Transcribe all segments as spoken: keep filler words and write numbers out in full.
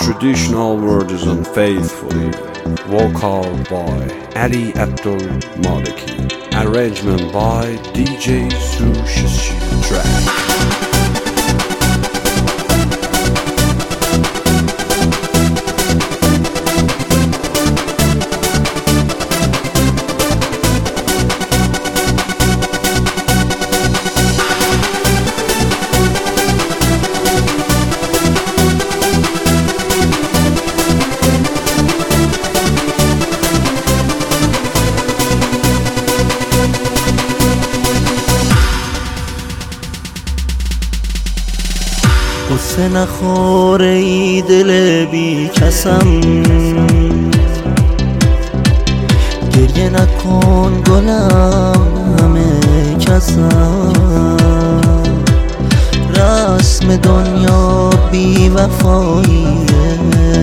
traditional words unfaithfully. Vocal by Ali Abdul Maliki. Arrangement by D J Sushi Track. قصه نخوره ای دل بی کسم، گریه نکن گلم همه کسم. رسم دنیا بی وفاییه،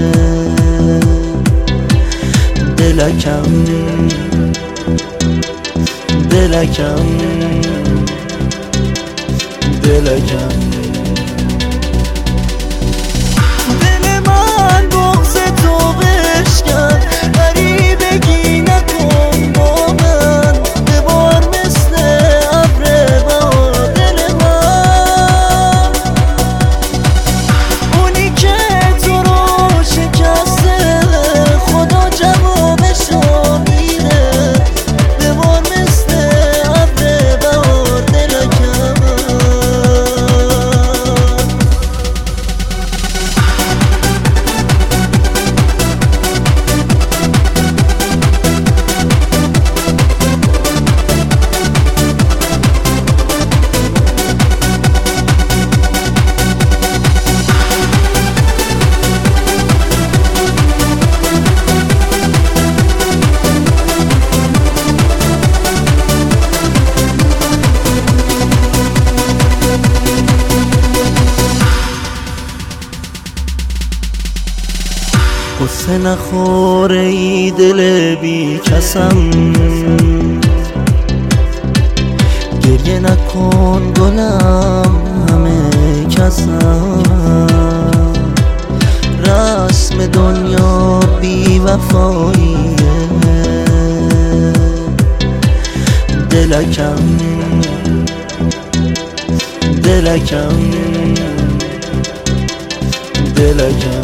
دلکم دلکم دلکم قصه نخوره ای دل بی کسم، گریه نکن گلم همه کسم. رسم دنیا بی وفاییه، دلکم دلکم دلکم